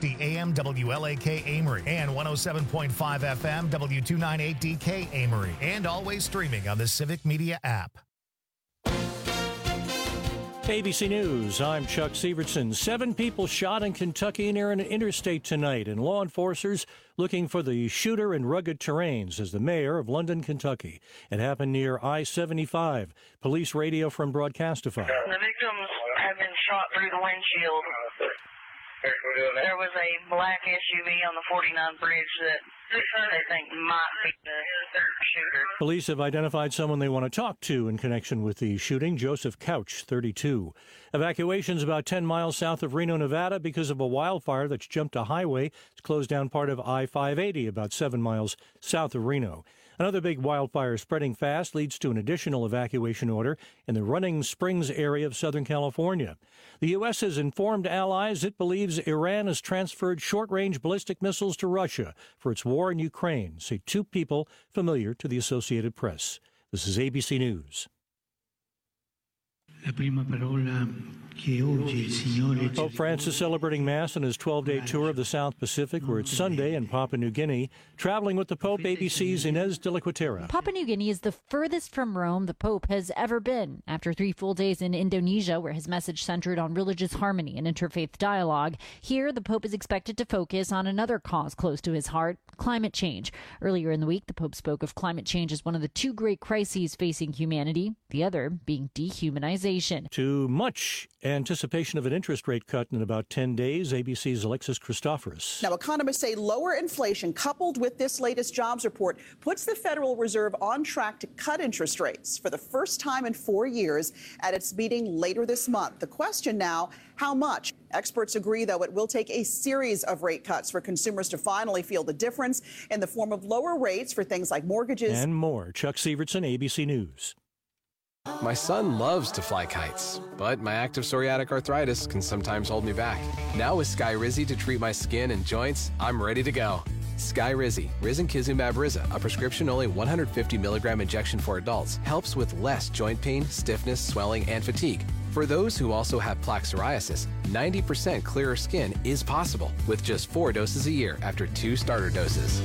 1250 AM WLAK Amory and 107.5 FM W298DK Amory, and always streaming on the Civic Media app. ABC News, I'm Chuck Sievertson. 7 people shot in Kentucky near an interstate tonight, and law enforcers looking for the shooter in rugged terrains, as the mayor of London, Kentucky. It happened near I-75. Police radio from Broadcastify. The victims have been shot through the windshield. There was a black SUV on the 49 bridge that they think might be the shooter. Police have identified someone they want to talk to in connection with the shooting, Joseph Couch, 32. Evacuations about 10 miles south of Reno, Nevada, because of a wildfire that's jumped a highway. It's closed down part of I-580, about 7 miles south of Reno. Another big wildfire spreading fast leads to an additional evacuation order in the Running Springs area of Southern California. The U.S. has informed allies it believes Iran has transferred short-range ballistic missiles to Russia for its war in Ukraine, say 2 people familiar to the Associated Press. This is ABC News. Pope Francis celebrating Mass on his 12-day tour of the South Pacific. We're at Sunday in Papua New Guinea. Traveling with the Pope, ABC's Inez de la Cuetera. Papua New Guinea is the furthest from Rome the Pope has ever been. After 3 full days in Indonesia, where his message centered on religious harmony and interfaith dialogue, here the Pope is expected to focus on another cause close to his heart, climate change. Earlier in the week, the Pope spoke of climate change as one of the 2 great crises facing humanity, the other being dehumanization. Too much anticipation of an interest rate cut in about 10 days. ABC's Alexis Christoforous. Now, economists say lower inflation coupled with this latest jobs report puts the Federal Reserve on track to cut interest rates for the first time in 4 years at its meeting later this month. The question now, how much? Experts agree, though, it will take a series of rate cuts for consumers to finally feel the difference in the form of lower rates for things like mortgages. And more. Chuck Sievertson, ABC News. My son loves to fly kites, but my active psoriatic arthritis can sometimes hold me back. Now with Skyrizi to treat my skin and joints, I'm ready to go. Skyrizi, risankizumab Riza, a prescription-only 150 milligram injection for adults, helps with less joint pain, stiffness, swelling, and fatigue. For those who also have plaque psoriasis, 90% clearer skin is possible with just 4 doses a year after 2 starter doses.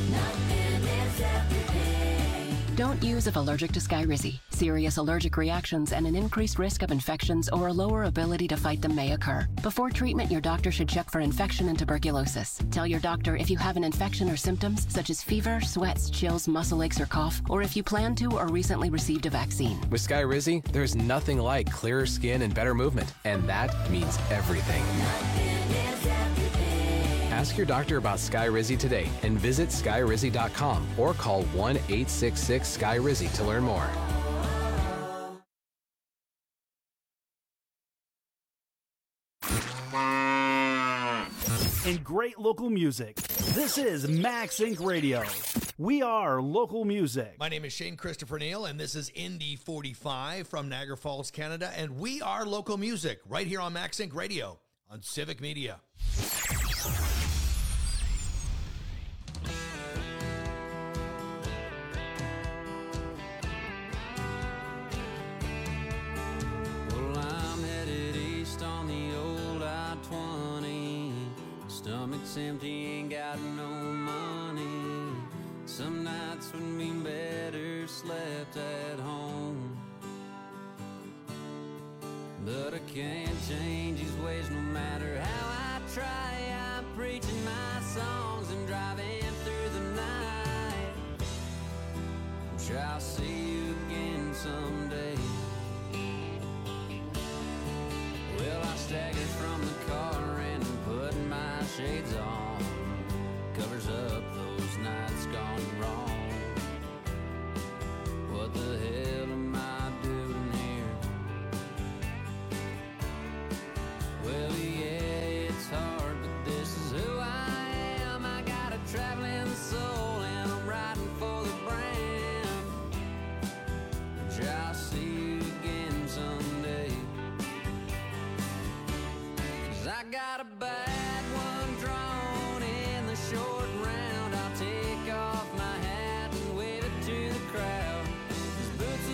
Don't use if allergic to Skyrizi. Serious allergic reactions and an increased risk of infections or a lower ability to fight them may occur. Before treatment, your doctor should check for infection and tuberculosis. Tell your doctor if you have an infection or symptoms such as fever, sweats, chills, muscle aches, or cough, or if you plan to or recently received a vaccine. With Skyrizi, there's nothing like clearer skin and better movement, and that means everything. Ask your doctor about Skyrizi today and visit Skyrizi.com or call 1-866-SKYRIZI to learn more. And great local music. This is Max Inc. Radio. We are local music. My name is Shane Christopher Neal, and this is Indy 45 from Niagara Falls, Canada. And we are local music right here on Max Inc. Radio on Civic Media. Stomach's empty, ain't got no money. Some nights would mean better slept at home. But I can't change his ways no matter how I try. I'm preaching my songs and driving through the night. I'm sure I'll see you again someday. Well, I staggered from the car and put my shades on. Covers up those nights gone wrong. What the hell am I doing here? Well, yeah, it's hard, but this is who I am. I got a traveling soul and I'm riding for the brand. Sure, I'll see you again someday. 'Cause I got a bad one drawn in the short round. I'll take off my hat and wave it to the crowd. 'Cause boots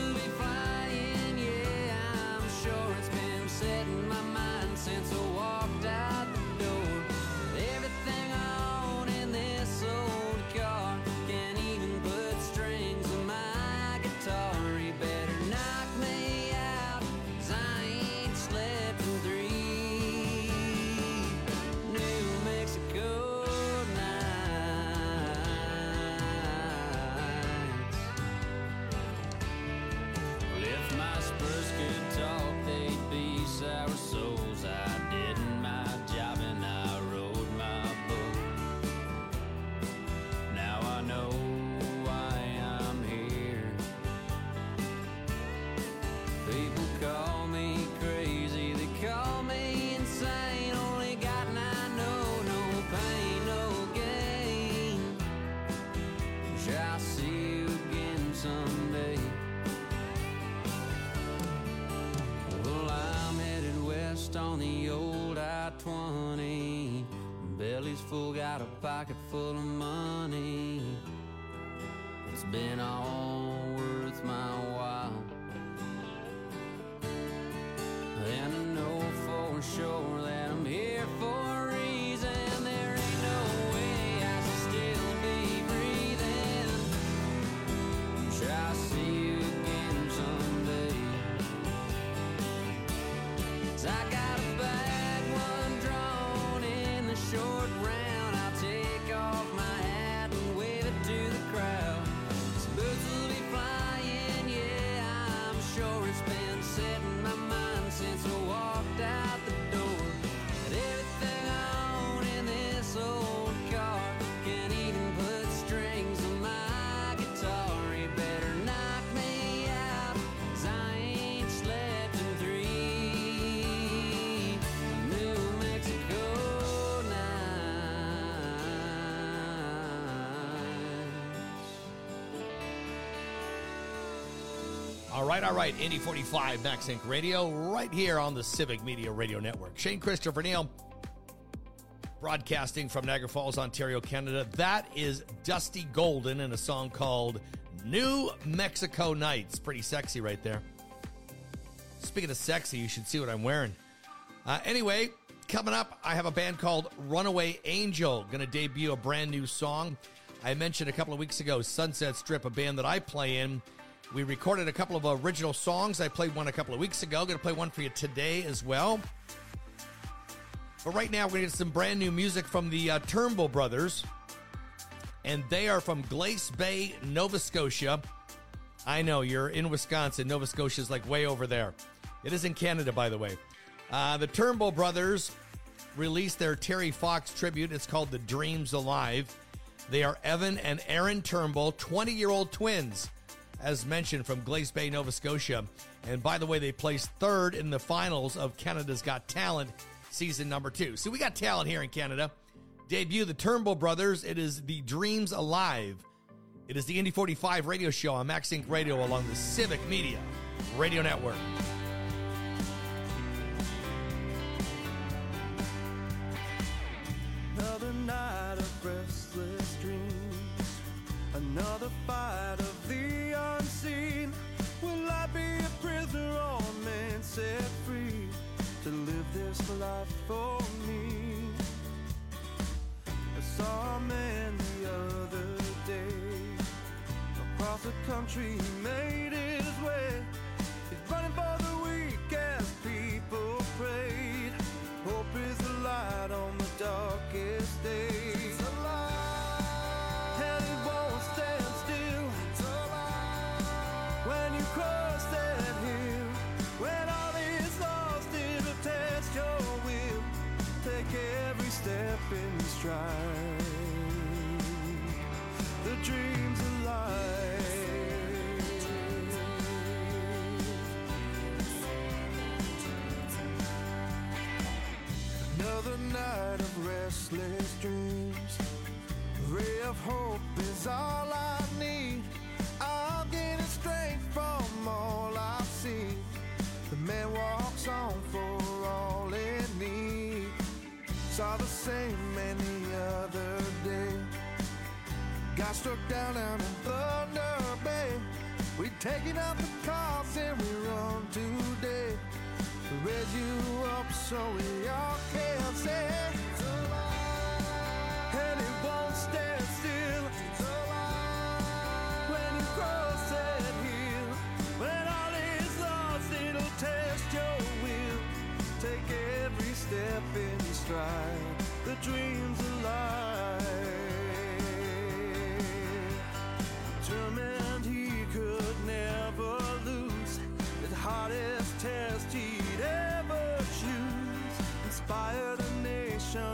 fool got a pocket full of money. It's been all worth my while. And I know for sure that I'm here for a reason. There ain't no way I should still be breathing. Try to see you again someday. 'Cause I got a bad one drawn in the short round. I'll take off my hat and wave it to the crowd. These boots will be flying, yeah, I'm sure it's been set in my mind since I walked out the door. And everything I own in this old car can even put strings on my guitar. You better knock me out, 'cause I ain't slept in 3 New Mexico nights. All right. Indy 45, Max Inc. Radio, right here on the Civic Media Radio Network. Shane Christopher Neal, broadcasting from Niagara Falls, Ontario, Canada. That is Dusty Golden in a song called New Mexico Nights. Pretty sexy right there. Speaking of sexy, you should see what I'm wearing. Anyway, coming up, I have a band called Runaway Angel, going to debut a brand new song. I mentioned a couple of weeks ago, Sunset Strip, a band that I play in. We recorded a couple of original songs. I played one a couple of weeks ago. Going to play one for you today as well. But right now, we're going to get some brand new music from the Turnbull Brothers. And they are from Glace Bay, Nova Scotia. I know, you're in Wisconsin. Nova Scotia is like way over there. It is in Canada, by the way. The Turnbull Brothers released their Terry Fox tribute. It's called The Dreams Alive. They are Evan and Aaron Turnbull, 20-year-old twins, as mentioned, from Glace Bay, Nova Scotia. And by the way, they placed third in the finals of Canada's Got Talent season number 2. So we got talent here in Canada. Debut the Turnbull Brothers. It is The Dreams Alive. It is the Indy 45 radio show on Max Inc. Radio along the Civic Media Radio Network. Another night of restless dreams, another fight of the unseen. Will I be a prisoner or man set free to live this life for me? I saw a man the other day across the country, he made his way. He's running for the weak as people prayed. Hope is the light on the darkest days. It's alive, and it won't stand still. It's alive, when you cross that hill, when all is lost, it'll test your will. Take every step in stride. The dream's alive. Another night of restless dreams. A ray of hope is all I need. I'm getting strength from all I've seen. The man walks on for all in need. Saw the same man the other day. Got struck down in Thunder Bay. We taking out the cost and we run today. Raise you up so we all can say it's alive, and it won't stand still. It's alive, when you cross that hill, when all is lost, it'll test your will. Take every step in stride. The dream's alive. Determined he could never lose. The hardest test he'd ever choose. Inspire the nation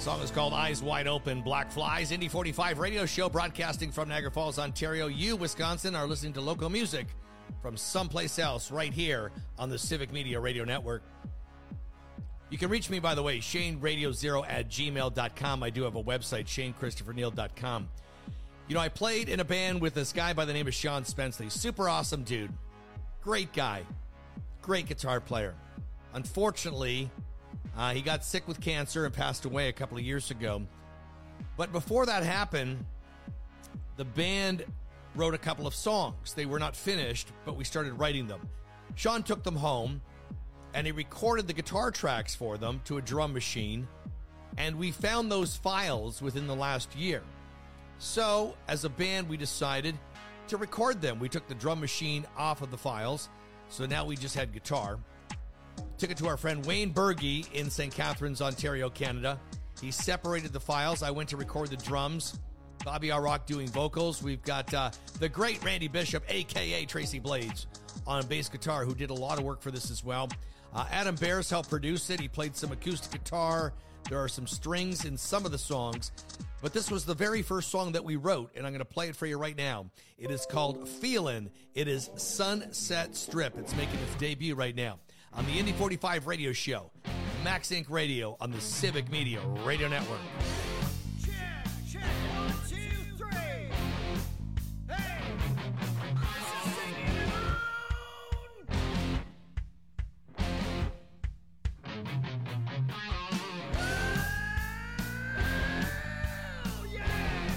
Song is called Eyes Wide Open, Black Flies. Indy 45 radio show broadcasting from Niagara Falls, Ontario. You, Wisconsin, are listening to local music from someplace else right here on the Civic Media Radio Network. You can reach me, by the way, ShaneRadio0@gmail.com. I do have a website, ShaneChristopherNeal.com. You know, I played in a band with this guy by the name of Sean Spenceley. Super awesome dude. Great guy. Great guitar player. Unfortunately, he got sick with cancer and passed away a couple of years ago. But before that happened, the band wrote a couple of songs. They were not finished, but we started writing them. Sean took them home, and he recorded the guitar tracks for them to a drum machine, and we found those files within the last year. So, as a band, we decided to record them. We took the drum machine off of the files, so now we just had guitar. Took it to our friend Wayne Berge in St. Catharines, Ontario, Canada. He separated the files. I went to record the drums. Bobby R. Rock doing vocals. We've got the great Randy Bishop, a.k.a. Tracy Blades, on bass guitar, who did a lot of work for this as well. Adam Bears helped produce it. He played some acoustic guitar. There are some strings in some of the songs. But this was the very first song that we wrote, and I'm going to play it for you right now. It is called Feelin'. It is Sunset Strip. It's making its debut right now on the Indy 45 radio show, Max Inc. Radio on the Civic Media Radio Network. Check, 1, 2, 3. Hey, I'm singing alone. Oh, yeah.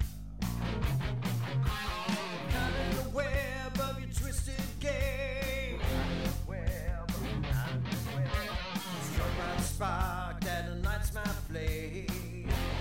Caught in the web of your twisted game. Struck by the spark that ignites my flame.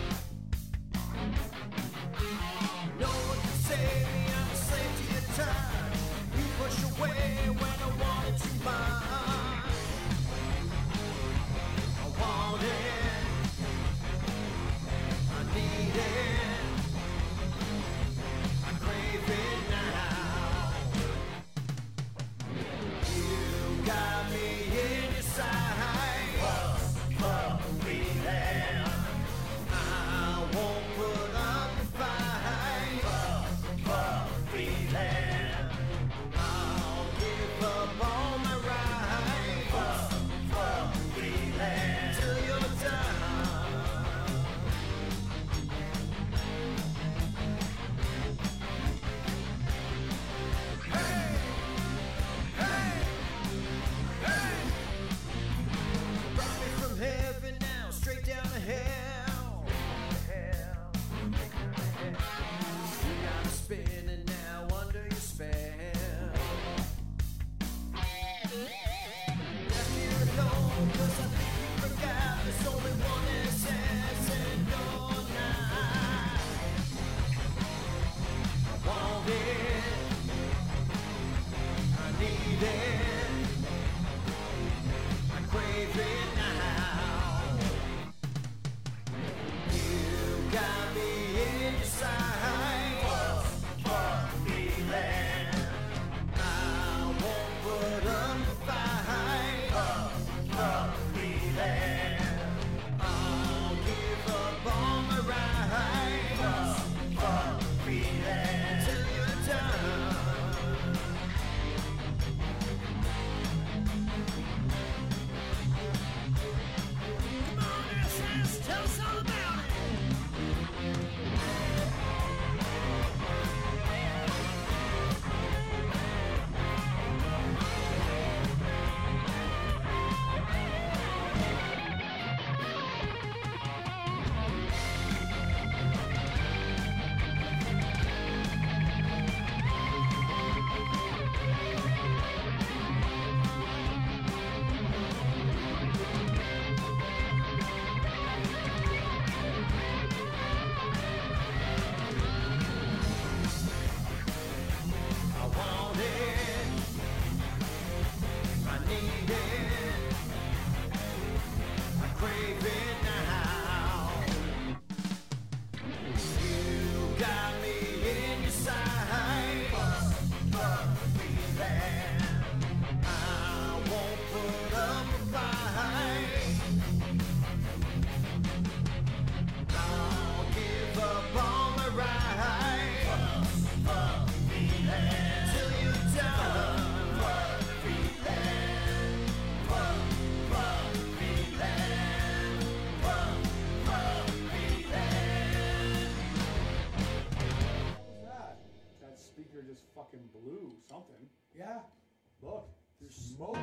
fucking blue something. Yeah. Look, There's smoke.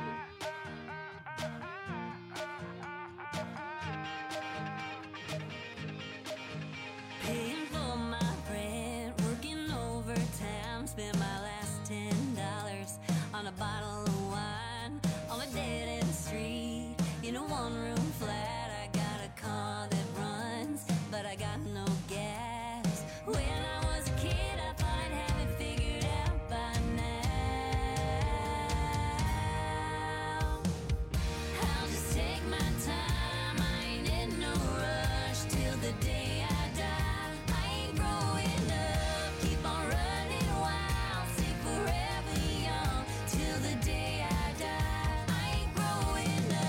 Paying for my rent, working overtime, spent my last $10 on a bottle of wine on a dead end street in a one-room flat. I got a car that runs, but I got no gas. When I was a kid, I thought I'd have it figured out by now. I'll just take my time, I ain't in no rush till the day I die. I ain't growing up, keep on running wild, stay forever young till the day I die. I ain't growing up.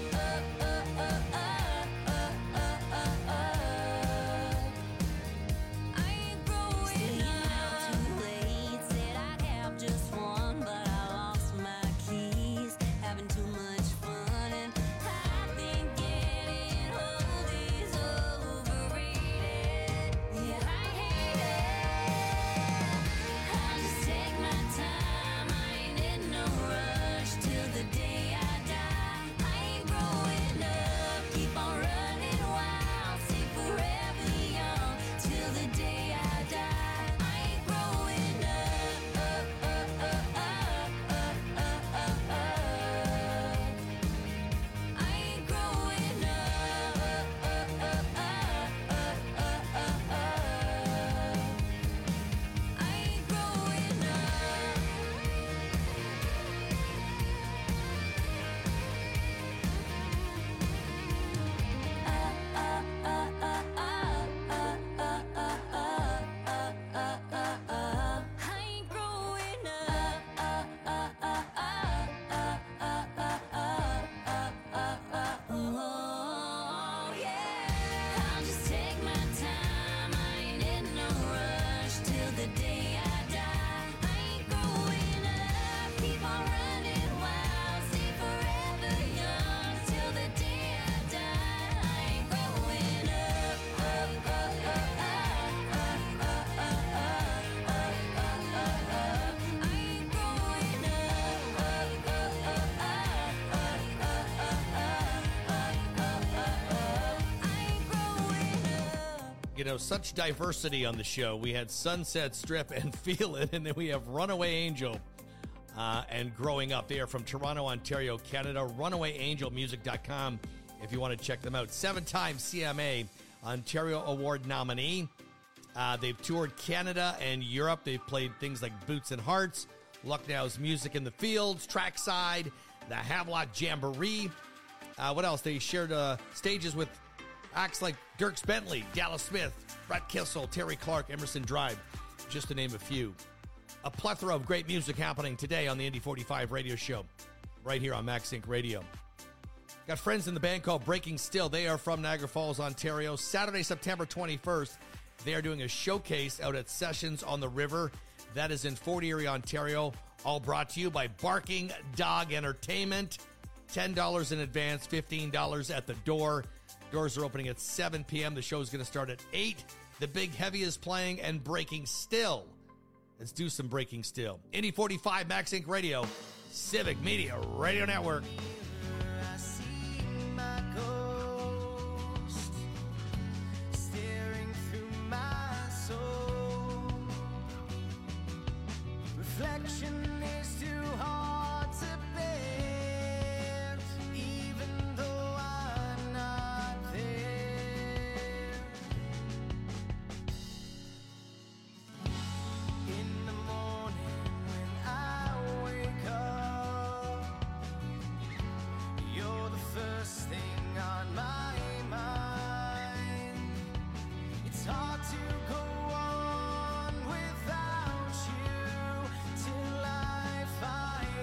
I ain't growing up. Too late, said I'd have just one, but I lost my keys, having too much fun, and I think getting old is overrated. Yeah, I hate it. I'll just take my time, I ain't in no rush till the day I die. I ain't growing up, keep on running wild, stay forever young till the day I die. I ain't growing up. I ain't growing Oh, yeah. I'll just take my time, I ain't in no rush till the day I die. I ain't growing up, keep on running wild, stay forever young till the day I die. I ain't growing up. I ain't growing up. You know, such diversity on the show. We had Sunset Strip and Feel It, and then we have Runaway Angel and Growing Up. They are from Toronto, Ontario, Canada. RunawayAngelMusic.com if you want to check them out. 7-time CMA Ontario Award nominee. They've toured Canada and Europe. They've played things like Boots and Hearts, Lucknow's Music in the Fields, Trackside, the Havelock Jamboree. What else? They shared stages with acts like Dierks Bentley, Dallas Smith, Brett Kissel, Terry Clark, Emerson Drive, just to name a few. A plethora of great music happening today on the Indy 45 radio show, right here on Max Inc. Radio. Got friends in the band called Breaking Still. They are from Niagara Falls, Ontario. Saturday, September 21st, they are doing a showcase out at Sessions on the River. That is in Fort Erie, Ontario. All brought to you by Barking Dog Entertainment. $10 in advance, $15 at the door. Doors are opening at 7 p.m. The show is going to start at 8. The Big Heavy is playing and Breaking Still. Let's do some Breaking Still. Indy 45, Max Inc. Radio, Civic Media Radio Network. I see my ghost staring through my soul. Reflection is too hard to bear, even though I'm not there. In the morning when I wake up, you're the first thing on my mind. It's hard to go on without you till I find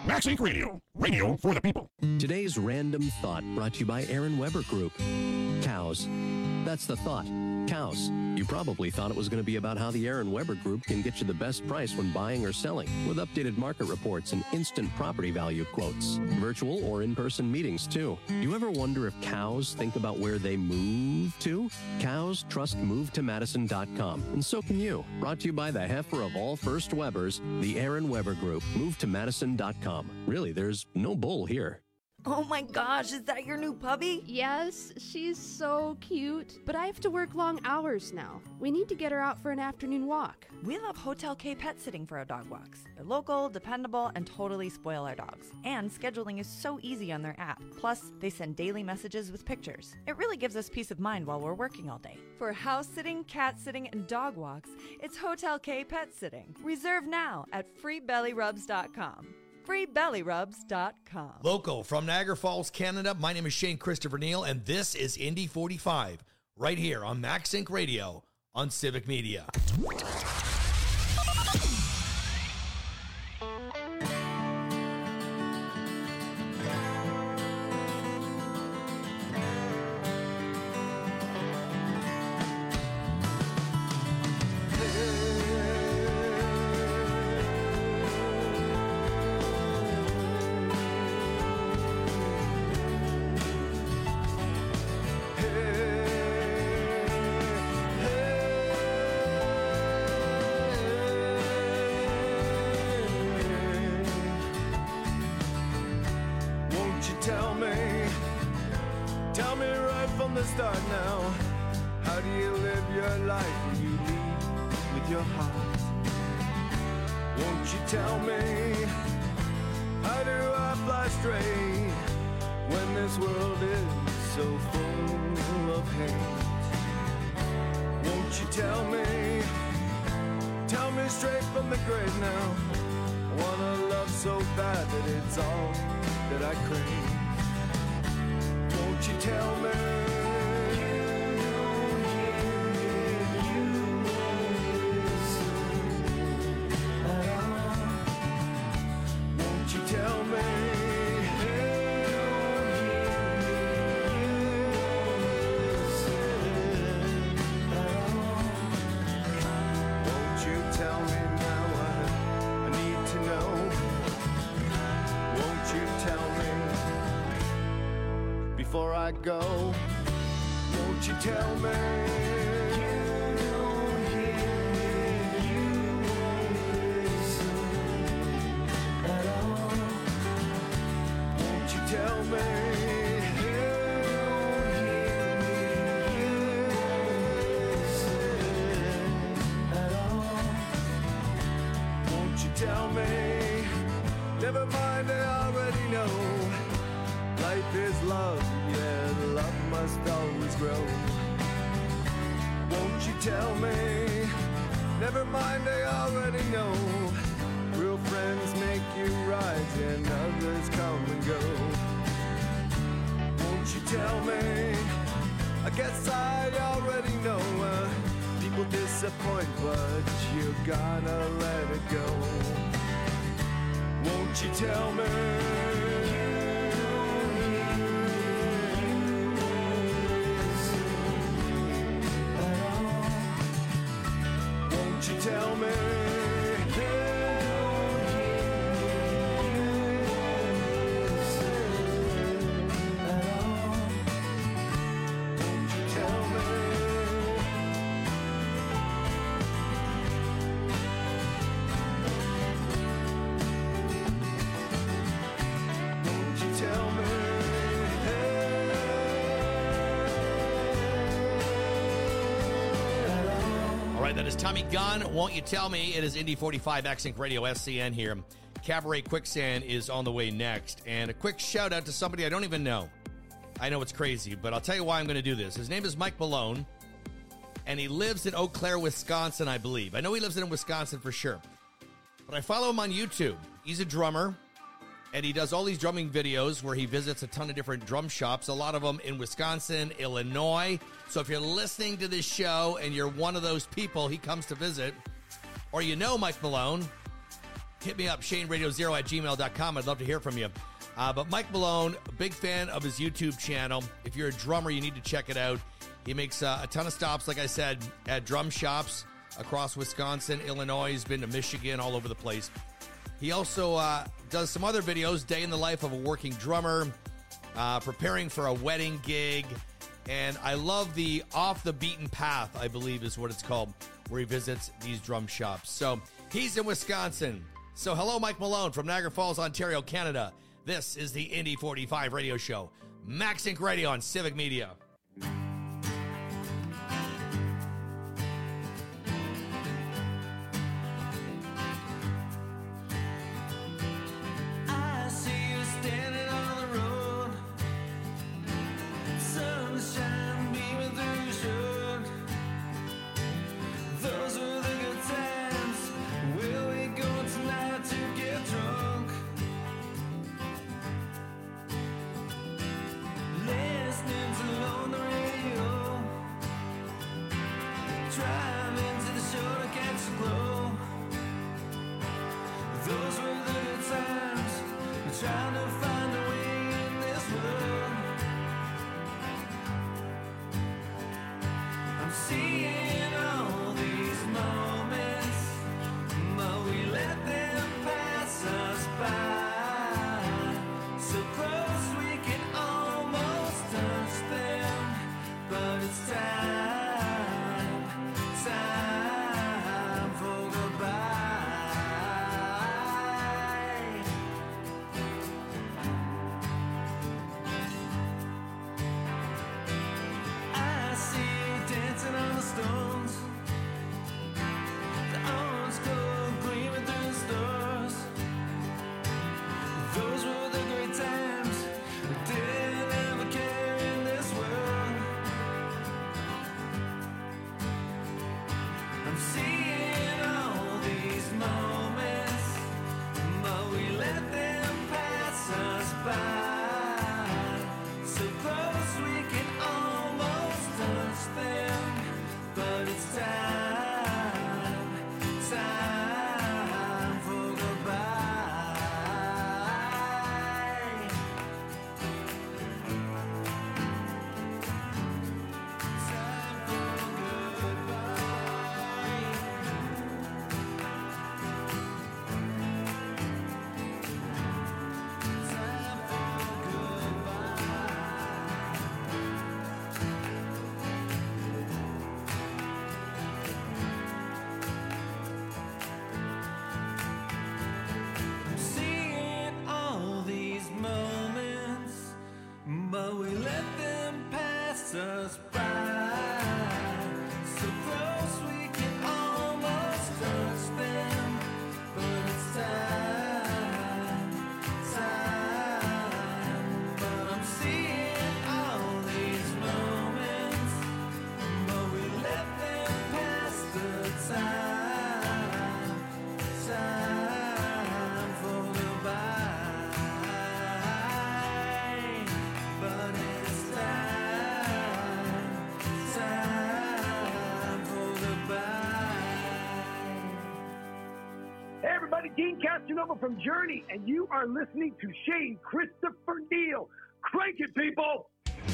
Max Inc. Radio. Radio for the people. Today's random thought brought to you by Aaron Weber Group. Cows. That's the thought. Cows. You probably thought it was going to be about how the Aaron Weber Group can get you the best price when buying or selling, with updated market reports and instant property value quotes. Virtual or in-person meetings, too. Do you ever wonder if cows think about where they move to? Cows trust MoveToMadison.com, and so can you. Brought to you by the heifer of all first Webers, the Aaron Weber Group. MoveToMadison.com. Really, there's no bull here. Oh my gosh, is that your new puppy? Yes, she's so cute. But I have to work long hours now. We need to get her out for an afternoon walk. We love Hotel K Pet Sitting for our dog walks. They're local, dependable, and totally spoil our dogs. And scheduling is so easy on their app. Plus, they send daily messages with pictures. It really gives us peace of mind while we're working all day. For house sitting, cat sitting, and dog walks, it's Hotel K Pet Sitting. Reserve now at freebellyrubs.com. freebellyrubs.com. Local from Niagara Falls, Canada, my name is Shane Christopher Neal, and this is Indy 45, right here on Max Inc. Radio on Civic Media. Start now. How do you live your life when you lead with your heart? Won't you tell me, how do I fly straight when this world is so full of hate? Won't you tell me straight from the grave now? I wanna love so bad that it's all that I crave. Won't you tell me? Tell me, won't you tell me now? I need to know. Won't you tell me before I go? Won't you tell me? Tell me, won't you tell me? Never mind, I already know. Life is love, yeah, the love must always grow. Won't you tell me? Never mind, I already know. Real friends make you rise and others come and go. Won't you tell me? I guess I already know. People disappoint, but you gotta let it go. Won't you tell me? Won't you tell me? That is Tommy Gunn. Won't you tell me? It is Indy 45 Max Inc. Radio SCN here. Cabaret Quicksand is on the way next. And a quick shout out to somebody I don't even know. I know it's crazy, but I'll tell you why I'm going to do this. His name is Mike Malone, and he lives in Eau Claire, Wisconsin, I believe. I know he lives in Wisconsin for sure. But I follow him on YouTube. He's a drummer, and he does all these drumming videos where he visits a ton of different drum shops, a lot of them in Wisconsin, Illinois. So if you're listening to this show and you're one of those people he comes to visit, or you know Mike Malone, hit me up, ShaneRadio0@gmail.com. I'd love to hear from you. But Mike Malone, a big fan of his YouTube channel. If you're a drummer, you need to check it out. He makes a ton of stops, like I said, at drum shops across Wisconsin, Illinois. He's been to Michigan, all over the place. He also does some other videos, day in the life of a working drummer, preparing for a wedding gig. And I love the Off the Beaten Path, I believe is what it's called, where he visits these drum shops. So he's in Wisconsin. So hello, Mike Malone from Niagara Falls, Ontario, Canada. This is the Indy 45 radio show. Max Inc. Radio on Civic Media. I see you standing on the road, sunshine beaming through your shirt. Those were the good times. Where we going tonight to get drunk? Listening to on the radio, driving to the show to catch the glow. Those were the good times. We're trying to find a way in this world. I'm seeing all these moments, but we let them pass us by. So close we can almost touch them, but it's time for goodbye. I see you dancing on the stones, the orange glow gleaming through the stars. Those were the great times. We didn't ever care in this world. I'm seeing all these moments, but we let them pass us by. So close we can almost touch them, but it's time for goodbye. Time for I'm seeing all these moments, but we let them pass us by. So close we can almost touch them, but it's time. But I'm seeing all these moments, but we let them pass the time for goodbye. But it's time for goodbye. Hey everybody, Dean Casanova from Journey, and you are listening to Shane Christopher Neal. Crank it, people!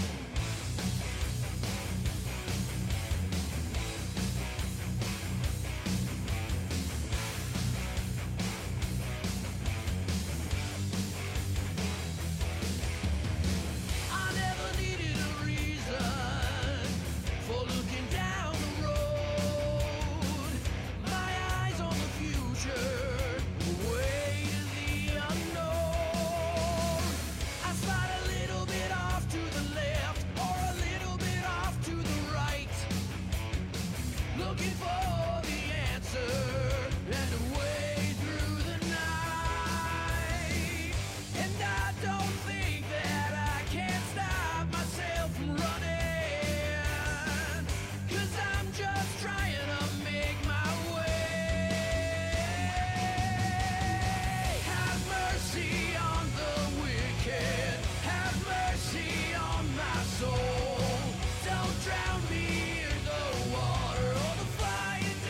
I never needed a reason for looking down the road. My eyes on the future, way to the unknown. I slide a little bit off to the left or a little bit off to the right, looking for the answer and a way through the night. And I don't think that I can stop myself from running, 'cause I'm just trying to make my way. Have mercy on the wicked, have mercy on my soul. Don't drown me in the water or the fire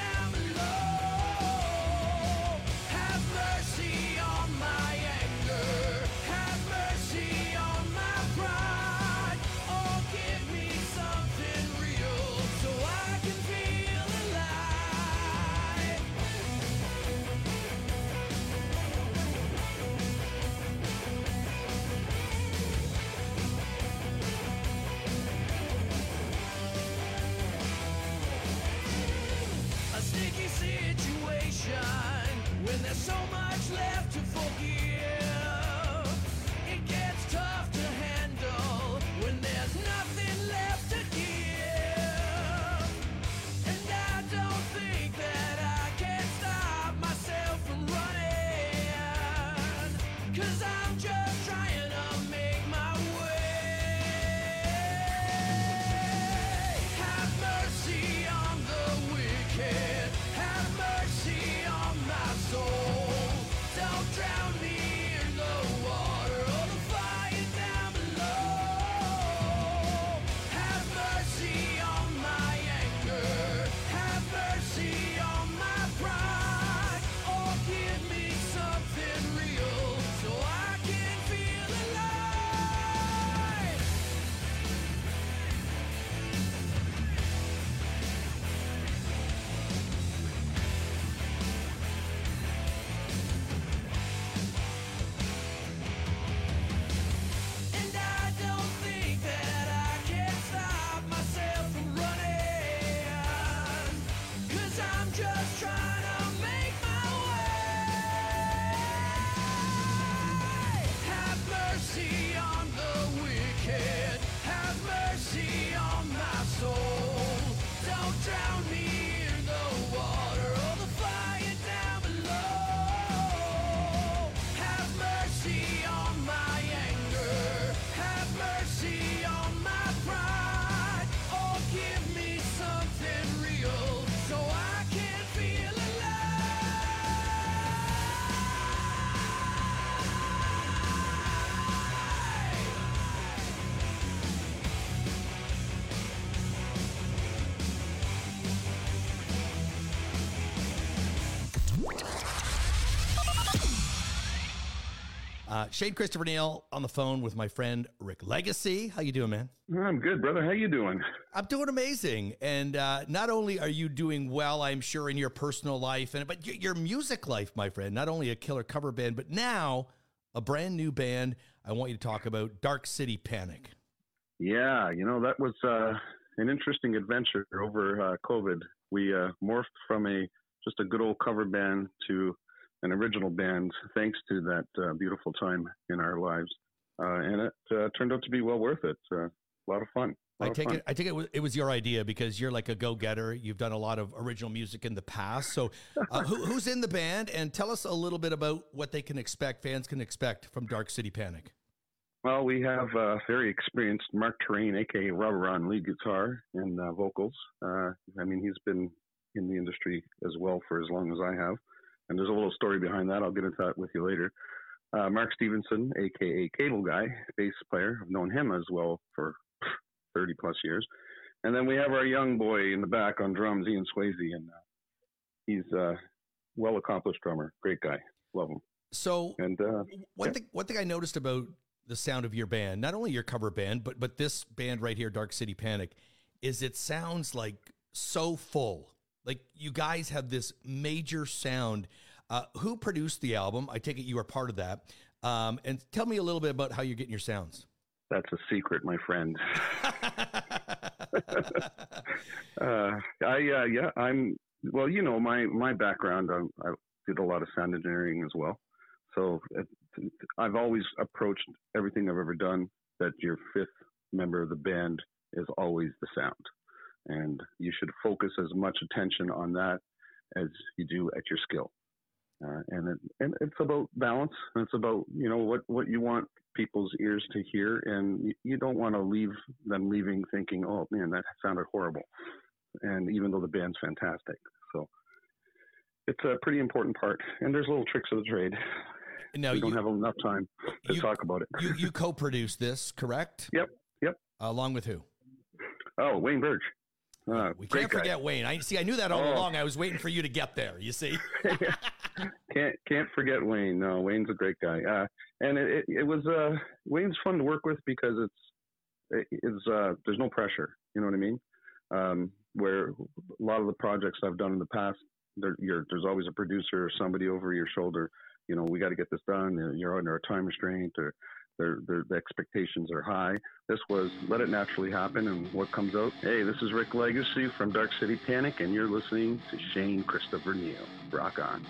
sticky situation when there's so much left to forgive. It gets tough to handle when there's nothing left to give. And I don't think that I can stop myself from running, 'cause I'm just trying to make my way. Have mercy on the wicked, have mercy on my soul. Don't drown me in the water or the fire down below. Have mercy on my anger, have mercy on my pride, or give me something real so I can feel alive. And I don't think that I can stop myself from running, 'cause I'm just trying to make my way. Have mercy on the wicked, have mercy on my soul. Don't drown me in the water or the fire down below. Have mercy on my anger, have mercy on my pride, or give me something real so I can feel Shane Christopher Neal on the phone with my friend Rick Legacy. How you doing, man? I'm good, brother. How you doing? I'm doing amazing. And not only are you doing well, I'm sure, in your personal life, but your music life, my friend. Not only a killer cover band, but now a brand new band I want you to talk about, Dark City Panic. Yeah, that was an interesting adventure over COVID. We morphed from just a good old cover band to an original band, thanks to that beautiful time in our lives, and it turned out to be well worth it. A lot of fun. I take it it was your idea because you're like a go-getter. You've done a lot of original music in the past. So who's in the band? And tell us a little bit about what fans can expect from Dark City Panic. Well, we have very experienced Mark Terrain, a.k.a. Rubber on lead guitar and vocals. He's been in the industry as well for as long as I have. And there's a little story behind that. I'll get into that with you later. Mark Stevenson, a.k.a. Cable Guy, bass player. I've known him as well for 30 plus years. And then we have our young boy in the back on drums, Ian Swayze, and he's a well-accomplished drummer. Great guy. Love him. So one thing I noticed about the sound of your band, not only your cover band, but this band right here, Dark City Panic, is it sounds like so full. Like you guys have this major sound. Who produced the album? I take it you are part of that. And tell me a little bit about how you're getting your sounds. That's a secret, my friend. My background, I did a lot of sound engineering as well. So I've always approached everything I've ever done that your fifth member of the band is always the sound. And you should focus as much attention on that as you do at your skill. And it's about balance. It's about, what you want people's ears to hear. And you don't want to leave them leaving thinking, oh, man, that sounded horrible. And even though the band's fantastic. So it's a pretty important part. And there's little tricks of the trade. Now, we don't have enough time to talk about it. You co-produced this, correct? Yep. Along with who? Oh, Wayne Burge. We can't forget Wayne. I knew that all along. I was waiting for you to get there. You see, can't forget Wayne. No, Wayne's a great guy. And it was Wayne's fun to work with because it's there's no pressure. You know what I mean? Where a lot of the projects I've done in the past, there's always a producer or somebody over your shoulder. We got to get this done. You're under a time restraint, or the expectations are high. This was let it naturally happen, and what comes out. Hey, this is Rick Legacy from Dark City Panic, and you're listening to Shane Christopher Neal. Rock on.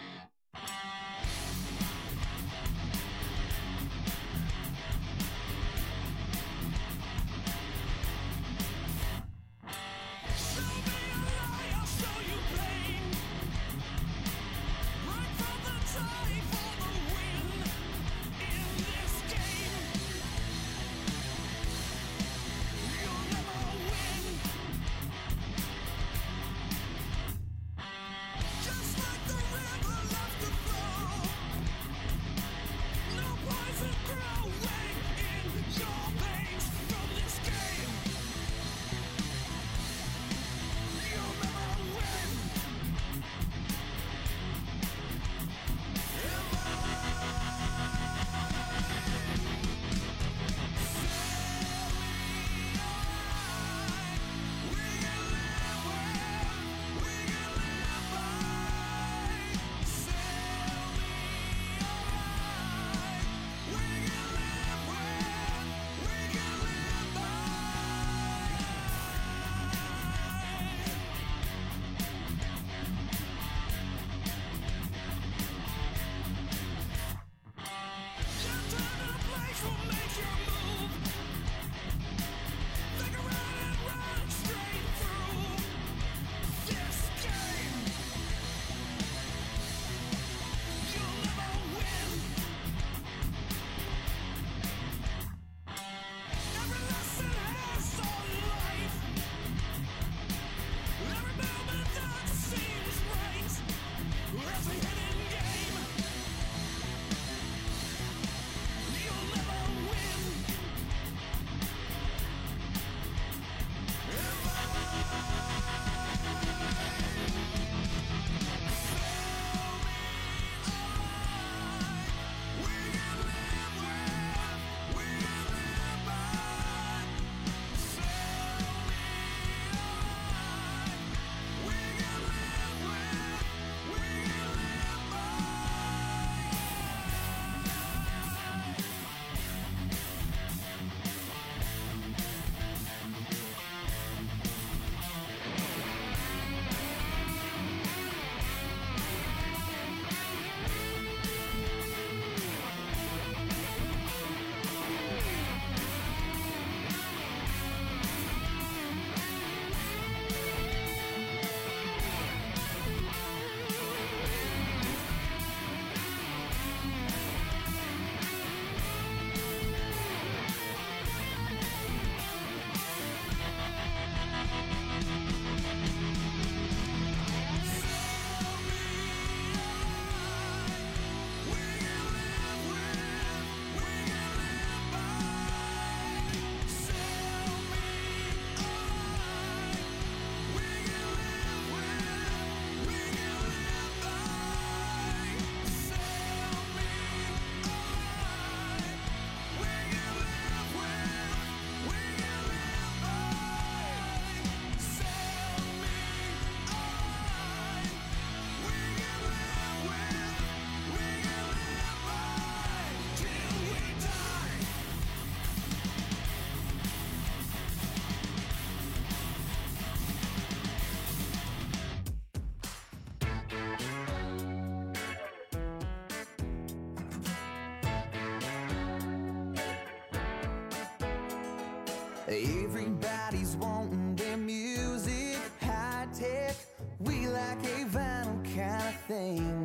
Everybody's wanting their music high tech. We like a vinyl kind of thing.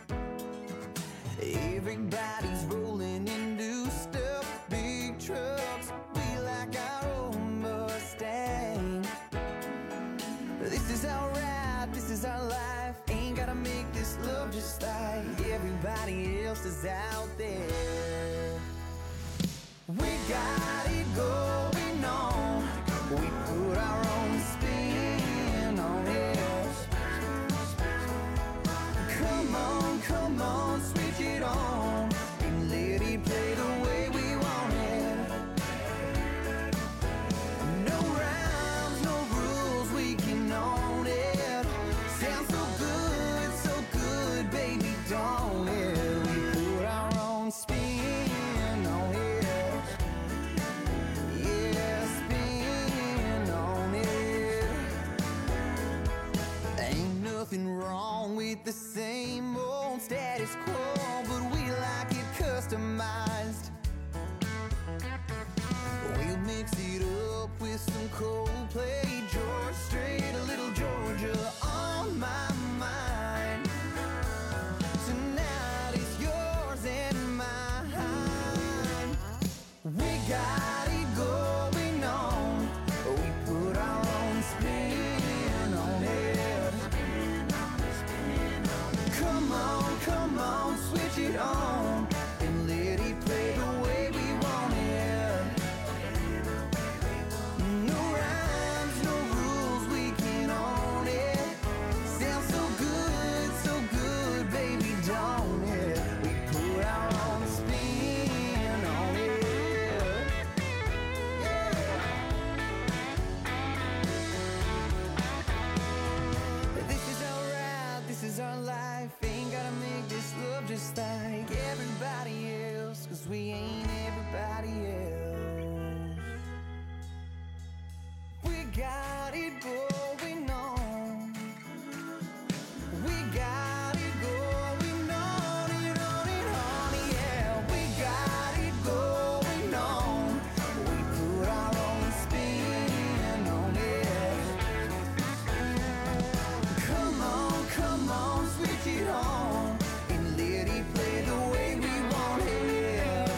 Everybody's rolling in new stuff, big trucks. We like our own Mustang. This is our ride, this is our life. Ain't gotta make this love just like everybody else is out there. We got it going on. We put our own spin on it. Come on, switch it on and let it play the way we want it. No rhymes, no rules, we can own it. Sounds so good, baby, don't it? We put our own spin on it. nothing wrong with the same old status quo, but we like it customized. We'll mix it up with some Coldplay, George Strait, a little Georgia on my mind. Tonight is yours and mine. We got it going on. We put our own spin on it. Come on, switch it on and let it play the way we want it. No rhymes, no rules, we can own it. Sounds so good, baby, don't it? We put our own spin on it. This is our ride, this is our life. Ain't gotta make this love just like everybody else, 'cause we ain't everybody else. We got it going on. We got it going on, yeah. We got it going on. We put our own spin on it. Come on, switch it on and let it play the way we want it.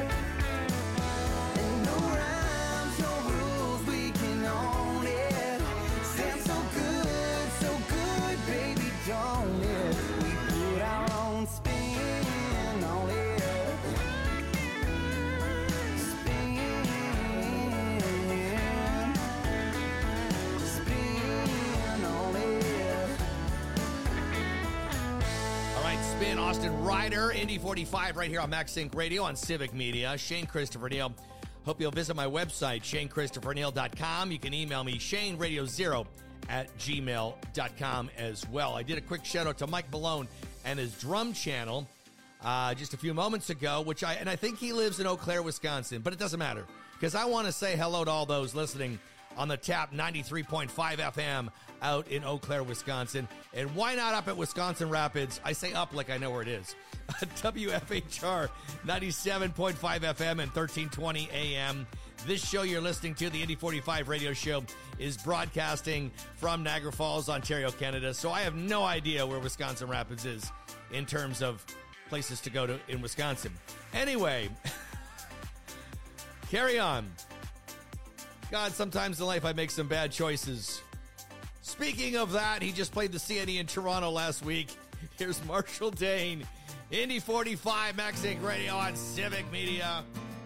And no rhymes, no rules, we can own it. Sounds so good, baby, don't it? We put our own spin on it. Spin on it. All right, Spin, Austin Ryder, Indy 45 right here on Max Sync Radio on Civic Media. Shane Christopher Neal. Hope you'll visit my website, ShaneChristopherNeal.com. You can email me, ShaneRadio0@gmail.com as well. I did a quick shout out to Mike Malone and his drum channel just a few moments ago, and I think he lives in Eau Claire, Wisconsin, but it doesn't matter because I want to say hello to all those listening on the TAP 93.5 FM out in Eau Claire, Wisconsin. And why not up at Wisconsin Rapids? I say up like I know where it is. WFHR 97.5 FM and 1320 AM. This show you're listening to, the Indy 45 radio show, is broadcasting from Niagara Falls, Ontario, Canada. So I have no idea where Wisconsin Rapids is in terms of places to go to in Wisconsin. Anyway, carry on. God, sometimes in life I make some bad choices. Speaking of that, he just played the CNE in Toronto last week. Here's Marshall Dane, Indy 45, Max Inc. Radio on Civic Media.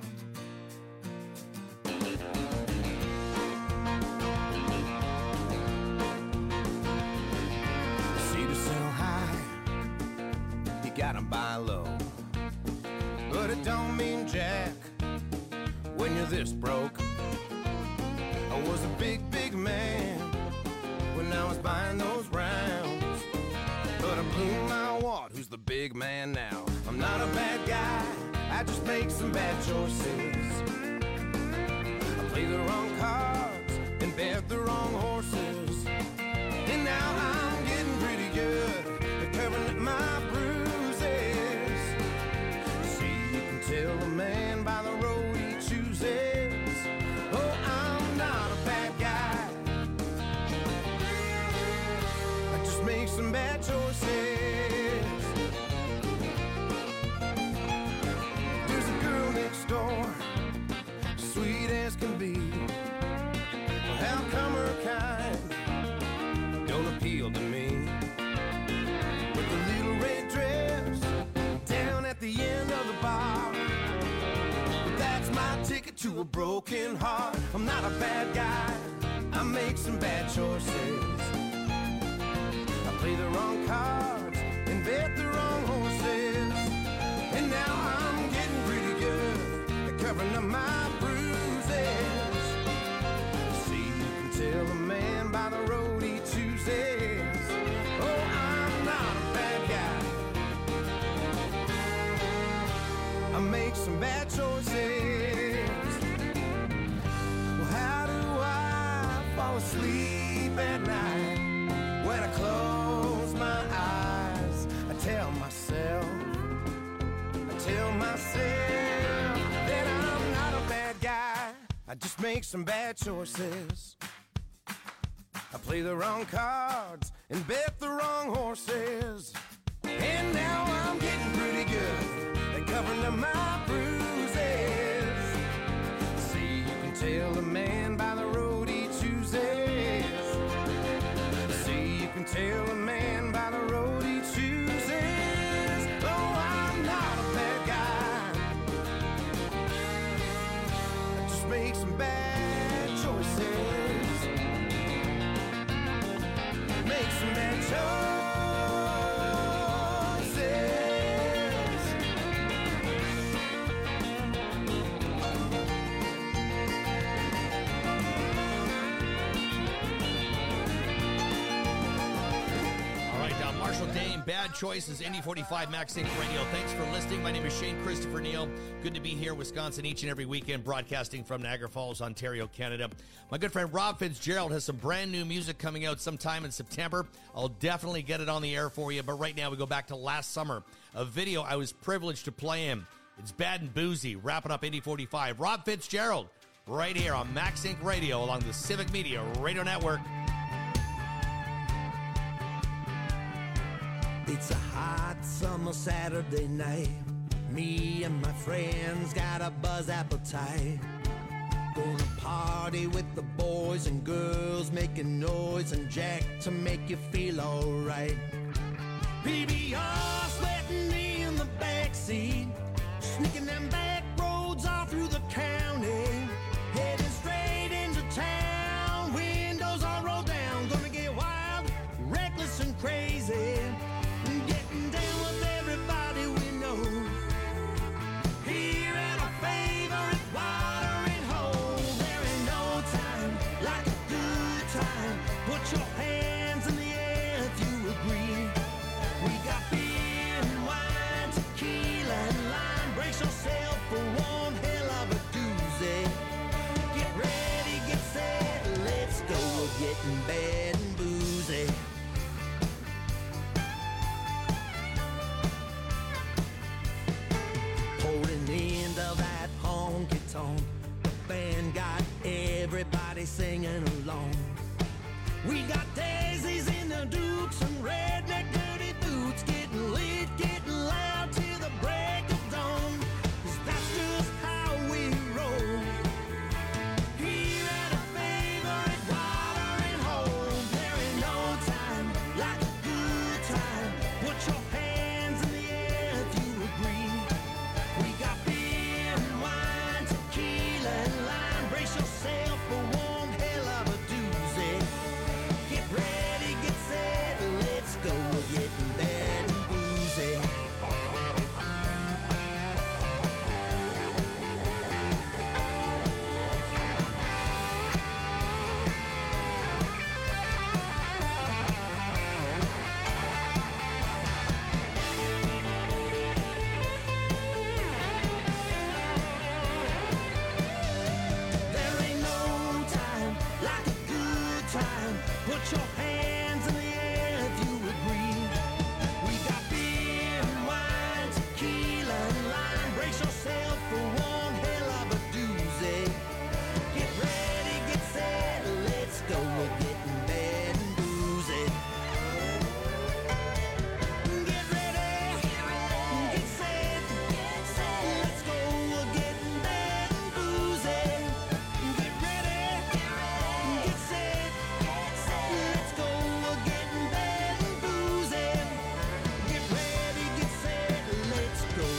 Cedars so high, you gotta buy low. But it don't mean jack when you're this broke. I was a big man when I was buying those rounds, but I blew my wad. Who's the big man now? I'm not a bad guy, I just make some bad choices. I play the wrong cards and bet the wrong horses, and now I'm getting pretty good at covering up my bruises. See, you can tell a man by the road he chooses. Oh, I'm not a bad guy, I just make some bad choices. There's a girl next door, sweet as can be. Well, how come her kind don't appeal to me? With the little red dress down at the end of the bar, but that's my ticket to a broken heart. I'm not a bad guy, I make some bad choices. I play the wrong cards and bet the wrong horses, and now I'm getting pretty good at covering up my bruises. See, you can tell a man by the road he chooses. Oh, I'm not a bad guy, I make some bad choices. Well, how do I fall asleep at night when I close make some bad choices. I play the wrong cards and bet the wrong horses. And now I'm getting pretty good at covering up my bruises. See, you can tell a man by the road he chooses. See, you can tell a man by the road he chooses. Oh, I'm not a bad guy. I just make some bad choices. Make some bad choices. Marshall Dane, Bad Choices, Indy 45 Max Inc. Radio. Thanks for listening. My name is Shane Christopher Neal. Good to be here, Wisconsin, each and every weekend, broadcasting from Niagara Falls, Ontario, Canada. My good friend Rob Fitzgerald has some brand new music coming out sometime in September. I'll definitely get it on the air for you, but right now we go back to last summer, a video I was privileged to play in. It's Bad and Boozy, wrapping up Indy 45. Rob Fitzgerald, right here on Max Inc. Radio along the Civic Media Radio Network. It's a hot summer Saturday night. Me and my friends got a buzz appetite. Gonna party with the boys and girls, making noise and jack to make you feel alright. PBR sweating me in the backseat, sneaking them back roads all through the county, heading straight into town. Windows all rolled down, gonna get wild, reckless and crazy. Getting down with everybody we know. Here at our favorite watering hole. There ain't no time like a good time. Put your hands in the air if you agree. We got beer and wine, tequila and lime. Brace yourself for one hell of a doozy. Get ready, get set, let's go. We're getting bad and boozy. Holding into that honky-tonk, the band got everybody singing along. We got daisies in the dukes and redneck dirty boots, getting lit, getting loud till the break of dawn. 'Cause that's just how we roll. Here at a favorite watering hole. There ain't no time like a good time. Put your hands in the air if you agree. We got beer and wine, tequila and lime. Brace yourself for one hell of a doozy. Get ready, get set, let's go. We're getting bad and boozy. There ain't no time like a good time. Put your hands in the air if you agree. We got beer and wine, tequila and lime. Brace yourself for one hell of a doozy. Get ready, get set, let's go. We're getting bad and boozy. Get ready, get set, let's go. We're getting bad and boozy. Get ready, get set, let's go. We're getting bad and boozy. Get ready, get set, let's go.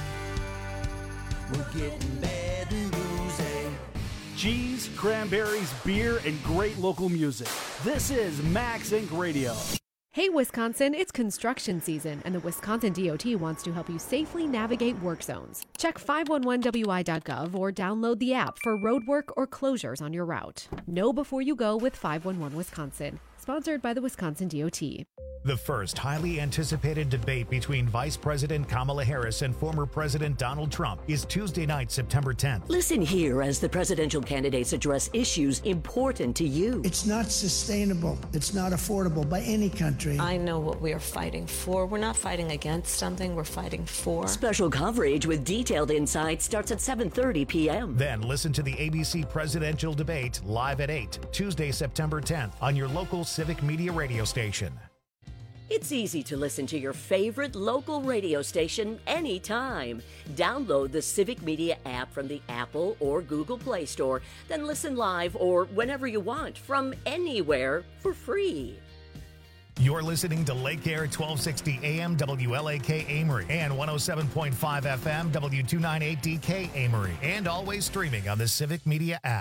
We're getting bad and boozy. Cheese, cranberries, beer, and great local music. This is Max Inc. Radio. Hey Wisconsin, it's construction season, and the Wisconsin DOT wants to help you safely navigate work zones. Check 511wi.gov or download the app for road work or closures on your route. Know before you go with 511 Wisconsin. Sponsored by the Wisconsin DOT. The first highly anticipated debate between Vice President Kamala Harris and former President Donald Trump is Tuesday night, September 10th. Listen here as the presidential candidates address issues important to you. It's not sustainable. It's not affordable by any country. I know what we are fighting for. We're not fighting against something. We're fighting for. Special coverage with detailed insights starts at 7:30 p.m. Then listen to the ABC presidential debate live at 8, Tuesday, September 10th on your local Civic Media radio station. It's easy to listen to your favorite local radio station anytime. Download the Civic Media app from the Apple or Google Play Store, then listen live or whenever you want from anywhere for free. You're listening to Lake Air 1260 AM WLAK Amory and 107.5 FM W298DK Amory, and always streaming on the Civic Media app.